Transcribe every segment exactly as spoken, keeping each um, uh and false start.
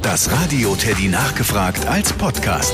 Das Radio Teddy nachgefragt als Podcast.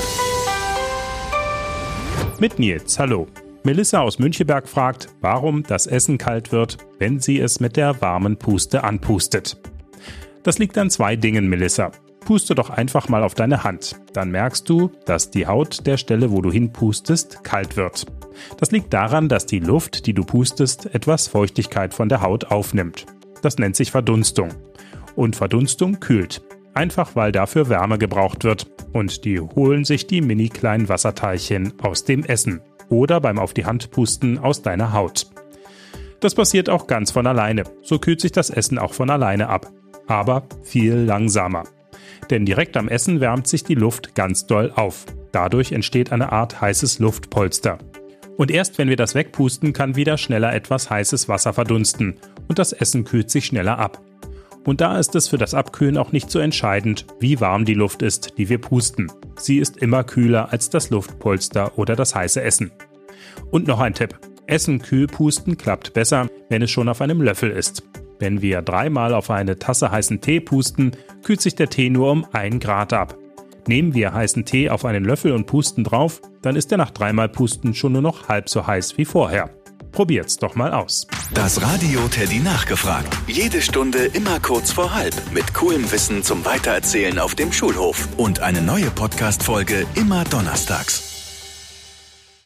Mit Nils, hallo. Melissa aus Müncheberg fragt, warum das Essen kalt wird, wenn sie es mit der warmen Puste anpustet. Das liegt an zwei Dingen, Melissa. Puste doch einfach mal auf deine Hand. Dann merkst du, dass die Haut der Stelle, wo du hinpustest, kalt wird. Das liegt daran, dass die Luft, die du pustest, etwas Feuchtigkeit von der Haut aufnimmt. Das nennt sich Verdunstung. Und Verdunstung kühlt. Einfach weil dafür Wärme gebraucht wird. Und die holen sich die mini kleinen Wasserteilchen aus dem Essen. Oder beim auf die Hand pusten aus deiner Haut. Das passiert auch ganz von alleine. So kühlt sich das Essen auch von alleine ab. Aber viel langsamer. Denn direkt am Essen wärmt sich die Luft ganz doll auf. Dadurch entsteht eine Art heißes Luftpolster. Und erst wenn wir das wegpusten, kann wieder schneller etwas heißes Wasser verdunsten und das Essen kühlt sich schneller ab. Und da ist es für das Abkühlen auch nicht so entscheidend, wie warm die Luft ist, die wir pusten. Sie ist immer kühler als das Luftpolster oder das heiße Essen. Und noch ein Tipp. Essen kühl pusten klappt besser, wenn es schon auf einem Löffel ist. Wenn wir dreimal auf eine Tasse heißen Tee pusten, kühlt sich der Tee nur um ein Grad ab. Nehmen wir heißen Tee auf einen Löffel und pusten drauf, dann ist er nach dreimal Pusten schon nur noch halb so heiß wie vorher. Probiert's doch mal aus. Das Radio Teddy nachgefragt. Jede Stunde immer kurz vor halb. Mit coolem Wissen zum Weitererzählen auf dem Schulhof. Und eine neue Podcast-Folge immer donnerstags.